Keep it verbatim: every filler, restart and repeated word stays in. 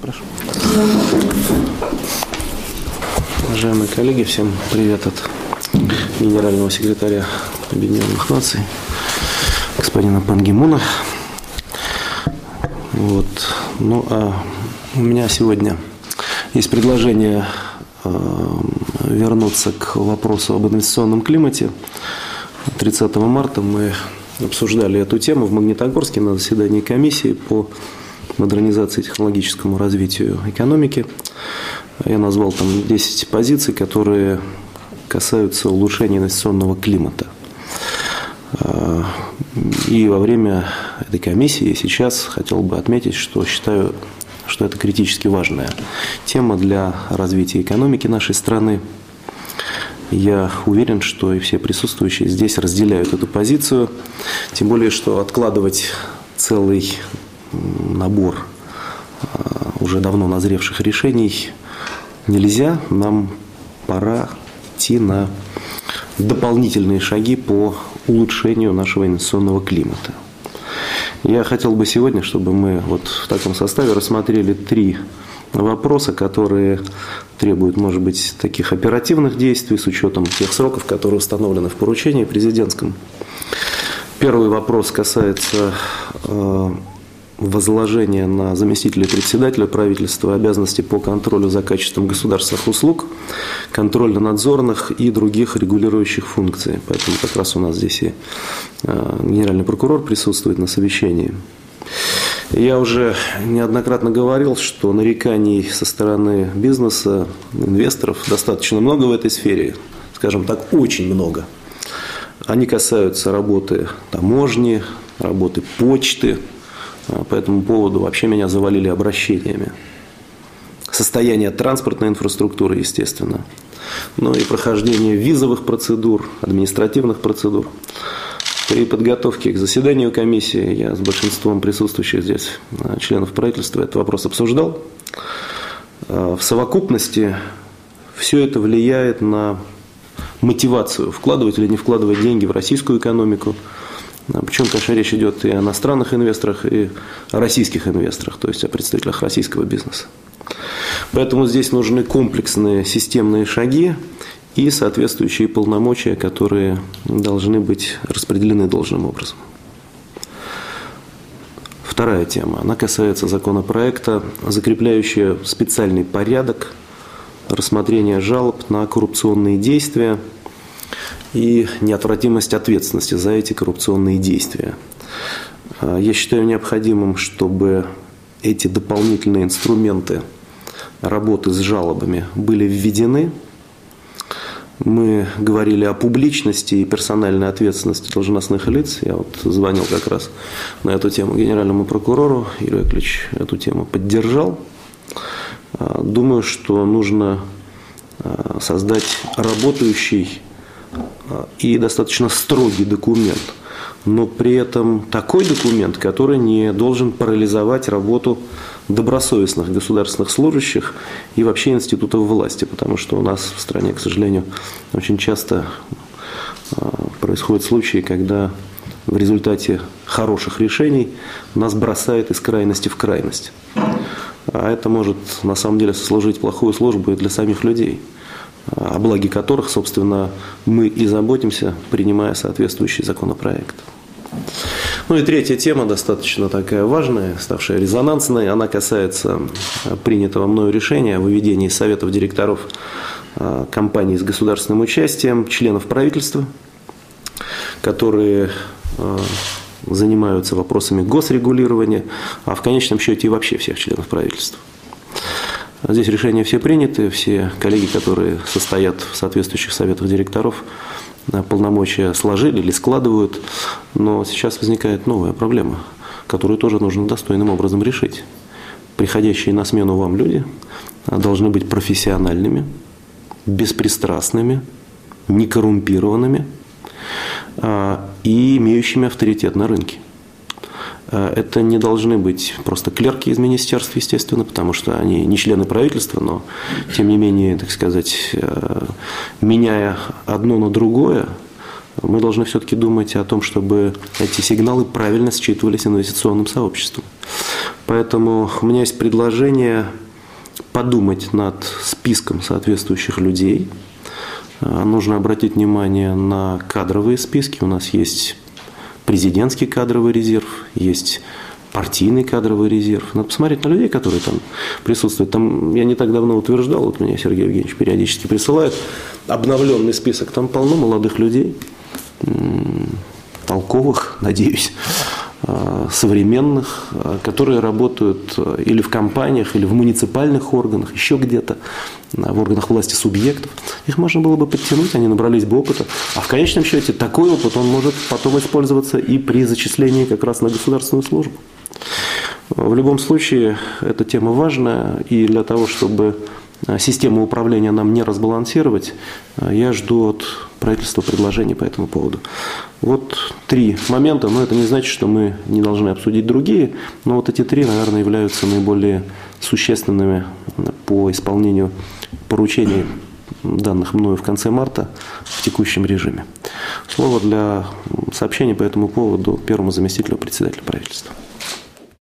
Прошу. Уважаемые коллеги, всем привет от генерального секретаря Объединенных Наций, господина Пан Ги Муна. Вот. Ну, а у меня сегодня есть предложение э, вернуться к вопросу об инвестиционном климате. тридцатого марта мы обсуждали эту тему в Магнитогорске на заседании комиссии по модернизации и технологическому развитию экономики. Я назвал там десять позиций, которые касаются улучшения инвестиционного климата. И во время этой комиссии и сейчас хотел бы отметить, что считаю, что это критически важная тема для развития экономики нашей страны. Я уверен, что и все присутствующие здесь разделяют эту позицию, тем более, что откладывать целый набор уже давно назревших решений нельзя. Нам пора идти на дополнительные шаги по улучшению нашего инвестиционного климата. Я хотел бы сегодня, чтобы мы вот в таком составе рассмотрели три вопроса, которые требуют, может быть, таких оперативных действий с учетом тех сроков, которые установлены в поручении президентском. Первый вопрос касается э, возложения на заместителя председателя правительства обязанностей по контролю за качеством государственных услуг, контрольно-надзорных и других регулирующих функций. Поэтому как раз у нас здесь и э, генеральный прокурор присутствует на совещании. Я уже неоднократно говорил, что нареканий со стороны бизнеса, инвесторов достаточно много в этой сфере, скажем так, очень много. Они касаются работы таможни, работы почты. По этому поводу вообще меня завалили обращениями. Состояние транспортной инфраструктуры, естественно. Ну и прохождение визовых процедур, административных процедур. При подготовке к заседанию комиссии я с большинством присутствующих здесь членов правительства этот вопрос обсуждал. В совокупности все это влияет на мотивацию, вкладывать или не вкладывать деньги в российскую экономику. Причем, конечно, речь идет и о иностранных инвесторах, и о российских инвесторах, то есть о представителях российского бизнеса. Поэтому здесь нужны комплексные системные шаги и соответствующие полномочия, которые должны быть распределены должным образом. Вторая тема, она касается законопроекта, закрепляющего специальный порядок рассмотрения жалоб на коррупционные действия и неотвратимость ответственности за эти коррупционные действия. Я считаю необходимым, чтобы эти дополнительные инструменты работы с жалобами были введены. Мы говорили о публичности и персональной ответственности должностных лиц. Я вот звонил как раз на эту тему генеральному прокурору. Юрий Яковлевич эту тему поддержал. Думаю, что нужно создать работающий и достаточно строгий документ, но при этом такой документ, который не должен парализовать работу добросовестных государственных служащих и вообще институтов власти, потому что у нас в стране, к сожалению, очень часто происходят случаи, когда в результате хороших решений нас бросает из крайности в крайность. А это может на самом деле сослужить плохую службу и для самих людей, о благе которых, собственно, мы и заботимся, принимая соответствующий законопроект. Ну и третья тема, достаточно такая важная, ставшая резонансной, она касается принятого мною решения о выведении советов директоров компаний с государственным участием, членов правительства, которые занимаются вопросами госрегулирования, а в конечном счете и вообще всех членов правительства. Здесь решения все приняты, все коллеги, которые состоят в соответствующих советах директоров, полномочия сложили или складывают, но сейчас возникает новая проблема, которую тоже нужно достойным образом решить. Приходящие на смену вам люди должны быть профессиональными, беспристрастными, некоррумпированными и имеющими авторитет на рынке. Это не должны быть просто клерки из министерств, естественно, потому что они не члены правительства, но, тем не менее, так сказать, меняя одно на другое, мы должны все-таки думать о том, чтобы эти сигналы правильно считывались инвестиционным сообществом. Поэтому у меня есть предложение подумать над списком соответствующих людей. Нужно обратить внимание на кадровые списки. У нас есть президентский кадровый резерв, есть партийный кадровый резерв. Надо посмотреть на людей, которые там присутствуют. Там, я не так давно утверждал, вот меня Сергей Евгеньевич периодически присылает обновленный список. Там полно молодых людей, толковых, надеюсь, современных, которые работают или в компаниях, или в муниципальных органах, еще где-то, в органах власти субъектов. Их можно было бы подтянуть, они набрались бы опыта. А в конечном счете такой опыт, он может потом использоваться и при зачислении как раз на государственную службу. В любом случае, эта тема важная, и для того, чтобы систему управления нам не разбалансировать, я жду от правительства предложений по этому поводу. Вот три момента, но это не значит, что мы не должны обсудить другие, но вот эти три, наверное, являются наиболее существенными по исполнению поручений, данных мною в конце марта в текущем режиме. Слово для сообщений по этому поводу первому заместителю председателя правительства.